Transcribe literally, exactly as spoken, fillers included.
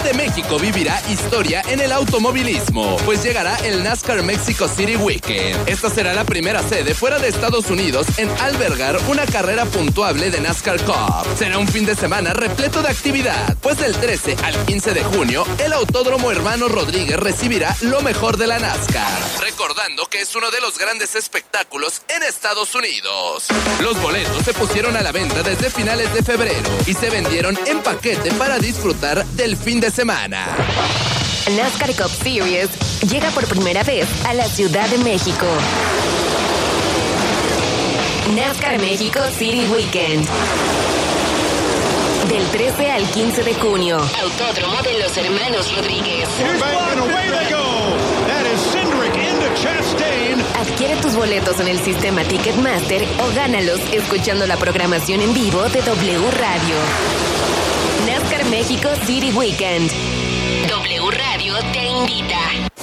de México vivirá historia en el automovilismo, pues llegará el NASCAR Mexico City Weekend. Esta será la primera sede fuera de Estados Unidos en albergar una carrera puntuable de NASCAR Cup. Será un fin de semana repleto de actividad, pues del trece al quince de junio, el Autódromo Hermano Rodríguez recibirá lo mejor de la NASCAR, recordando que es uno de los grandes espectáculos en Estados Unidos. Los boletos se pusieron a la venta desde finales de febrero y se vendieron en paquete para disfrutar del fin de semana. NASCAR Cup Series llega por primera vez a la Ciudad de México. NASCAR México City Weekend. Del trece al quince de junio. Autódromo de los Hermanos Rodríguez. Adquiere tus boletos en el sistema Ticketmaster o gánalos escuchando la programación en vivo de W Radio. NASCAR México City Weekend. W Radio te invita.